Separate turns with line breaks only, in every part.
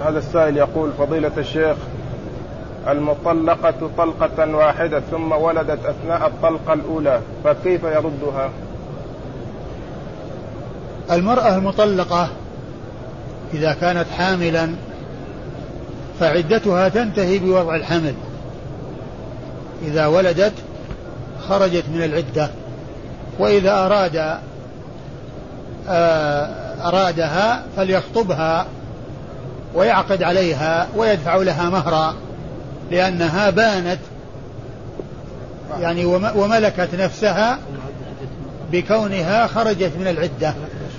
هذا السائل يقول: فضيلة الشيخ، المطلقة طلقة واحدة ثم ولدت أثناء الطلقة الأولى فكيف يردها؟
المرأة المطلقة إذا كانت حاملا فعدتها تنتهي بوضع الحمل. إذا ولدت خرجت من العدة، وإذا أرادها فليخطبها ويعقد عليها ويدفع لها مهرا، لأنها بانت يعني وملكت نفسها بكونها خرجت من العدة.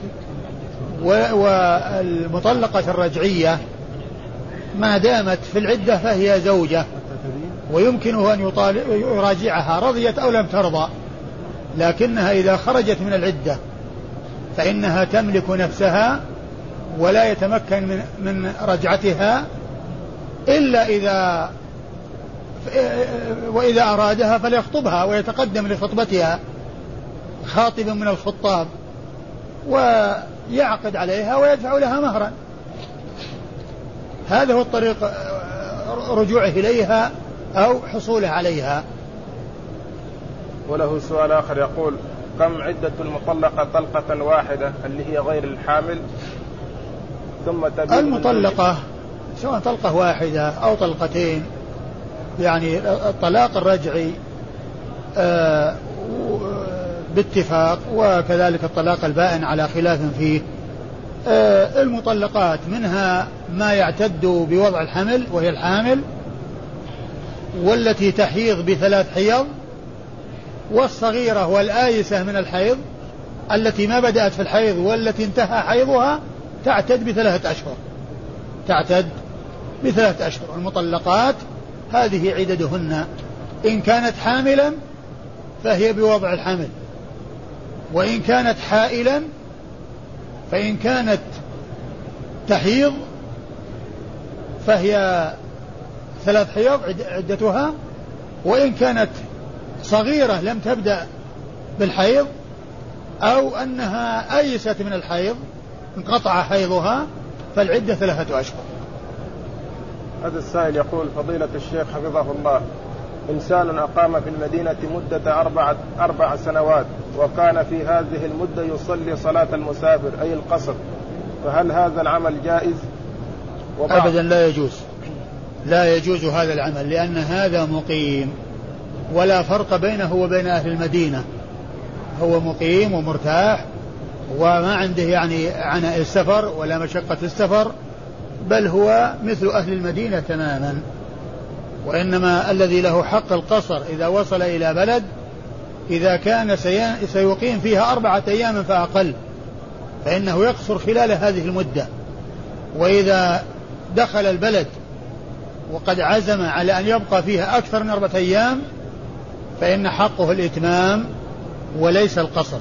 والمطلقة الرجعية ما دامت في العدة فهي زوجة، ويمكنه أن يراجعها رضيت أو لم ترضى، لكنها إذا خرجت من العدة فإنها تملك نفسها ولا يتمكن من رجعتها إلا وإذا أرادها فليخطبها ويتقدم لخطبتها خاطبا من الخطاب ويعقد عليها ويدفع لها مهرا. هذا هو الطريق رجوعه إليها أو حصوله عليها.
وله سؤال آخر يقول: كم عدة المطلقة طلقة واحدة اللي هي غير الحامل ثم تبين؟
المطلقة سواء طلقة واحدة أو طلقتين، يعني الطلاق الرجعي باتفاق، وكذلك الطلاق البائن على خلاف فيه. المطلقات منها ما يعتد بوضع الحمل وهي الحامل، والتي تحيض ب3 حيض، والصغيرة والآيسة من الحيض التي ما بدأت في الحيض والتي انتهى حيضها تعتد ب3 أشهر. تعتد ب3 أشهر. المطلقات هذه عددهن: إن كانت حاملا فهي بوضع الحمل، وإن كانت حائلا فإن كانت تحيض فهي 3 حيض عدتها، وإن كانت صغيرة لم تبدأ بالحيض أو أنها أيست من الحيض انقطع حيضها فالعدة 3 أشهر.
هذا السائل يقول: فضيلة الشيخ حفظه الله، إنسان أقام في المدينة مدة 4 سنوات وكان في هذه المدة يصلي صلاة المسافر أي القصر، فهل هذا العمل جائز؟
أبدا لا يجوز. لا يجوز هذا العمل، لأن هذا مقيم ولا فرق بينه وبين أهل المدينة. هو مقيم ومرتاح وما عنده يعني عناء السفر ولا مشقة السفر، بل هو مثل أهل المدينة تماما. وإنما الذي له حق القصر إذا وصل إلى بلد إذا كان سيقيم فيها 4 أيام فأقل فإنه يقصر خلال هذه المدة. وإذا دخل البلد وقد عزم على أن يبقى فيها أكثر من 4 أيام فإن حقه الإتمام وليس القصر.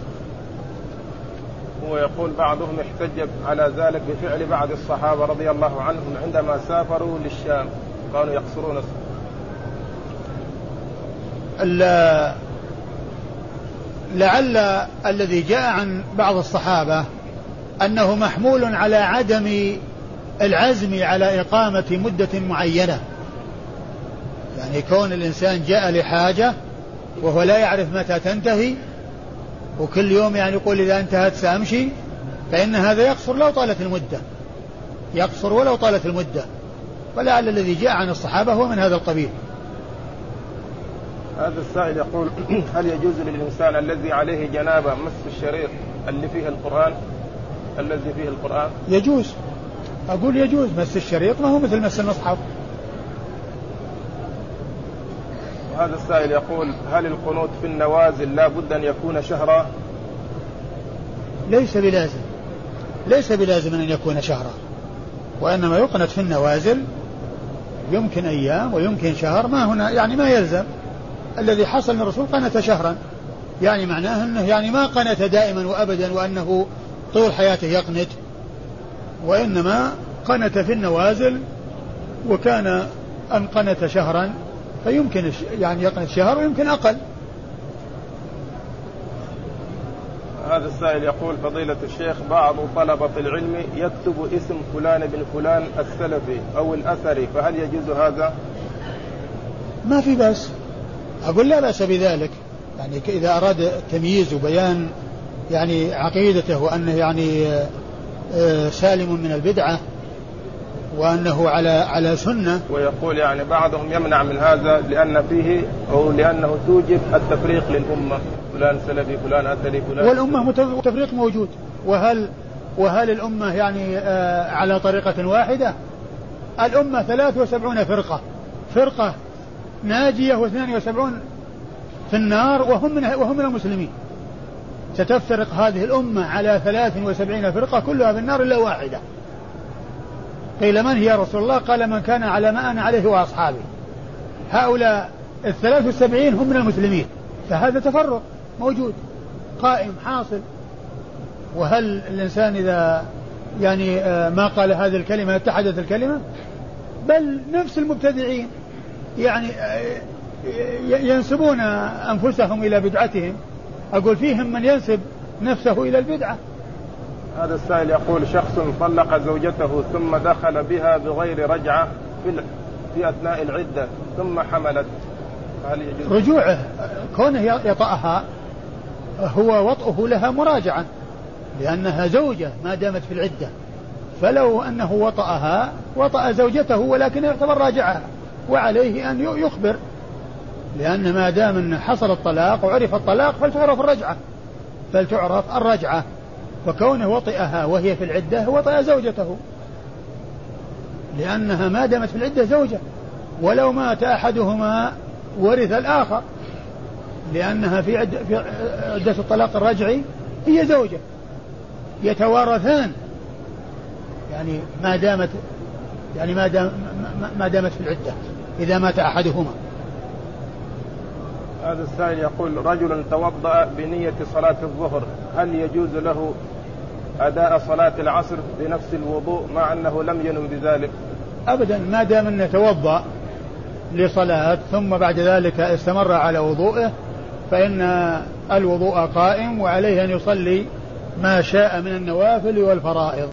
هو يقول: بعضهم احتج على ذلك بفعل بعض الصحابة رضي الله عنهم عندما سافروا للشام كانوا يقصرون.
لعل الذي جاء عن بعض الصحابة أنه محمول على عدم العزم على إقامة مدة معينة، يعني كون الإنسان جاء لحاجة وهو لا يعرف متى تنتهي وكل يوم يعني يقول إذا انتهت سأمشي، فإن هذا يقصر لو طالت المدة، يقصر ولو طالت المدة. ولعل الذي جاء عن الصحابة هو من هذا القبيل.
هذا السائل يقول: هل يجوز للإنسان الذي عليه جنابة مس الشريط اللي فيه القرآن الذي فيه القرآن؟
يجوز، أقول يجوز مس الشريط، ما هو مثل مس المصحف.
وهذا السائل يقول: هل القنوت في النوازل لا بد أن يكون شهرا؟
ليس بلازم، ليس بلازم أن يكون شهرا، وإنما يقنت في النوازل يمكن أيام ويمكن شهر، ما هنا يعني ما يلزم. الذي حصل من الرسول قنت شهرا، يعني معناه أنه يعني ما قنت دائما وأبدا وأنه طول حياته يقنت، وإنما قنت في النوازل، وكان أن قنت شهرا فيمكن يعني يقنت شهر ويمكن أقل.
هذا السائل يقول فضيلة الشيخ بعض طلبة العلم يكتب اسم فلان بن فلان السلفي أو الأثري، فهل يجوز هذا؟
ما في بأس، أقول لا بأس بذلك، يعني إذا أراد التمييز وبيان يعني عقيدته وأنه يعني سالم من البدعة وأنه على سنة.
ويقول يعني بعضهم يمنع من هذا لأن فيه أو لأنه توجب التفريق للأمة، فلان سلفي فلان أثري فلان،
والأمة تفريق موجود، وهل الأمة يعني على طريقة واحدة؟ الأمة 73 فرقة ناجية و72 في النار وهم من المسلمين. ستفترق هذه الأمة على 73 فرقة كلها في النار إلا واحدة. قيل من هي يا رسول الله؟ قال من كان على ما أنا عليه وأصحابي. هؤلاء 73 هم من المسلمين، فهذا تفرق موجود قائم حاصل. وهل الإنسان إذا يعني ما قال هذه الكلمة اتحدت الكلمة؟ بل نفس المبتدعين يعني ينسبون أنفسهم إلى بدعتهم، أقول فيهم من ينسب نفسه إلى البدعة.
هذا السائل يقول شخص طلق زوجته ثم دخل بها بغير رجعة في أثناء العدة ثم حملت، هل يجوز
رجوعه؟ كونه يطأها هو وطئه لها مراجعة لأنها زوجة ما دامت في العدة، فلو أنه وطأها وطأ زوجته ولكن يعتبر راجعها، وعليه أن يخبر، لأن ما دام أن حصل الطلاق وعرف الطلاق فلتعرف الرجعة، وكونه وطئها وهي في العدة وطئ زوجته، لأنها ما دامت في العدة زوجة، ولو مات أحدهما ورث الآخر، لأنها في عدة الطلاق الرجعي هي زوجة، يتوارثان يعني ما دامت في العدة إذا مات أحدهما.
هذا السائل يقول رجل توضأ بنية صلاة الظهر، هل يجوز له أداء صلاة العصر بنفس الوضوء مع أنه لم ينوي بذلك؟
أبدا، ما دام أنه توضأ لصلاة ثم بعد ذلك استمر على وضوءه فإن الوضوء قائم، وعليه أن يصلي ما شاء من النوافل والفرائض.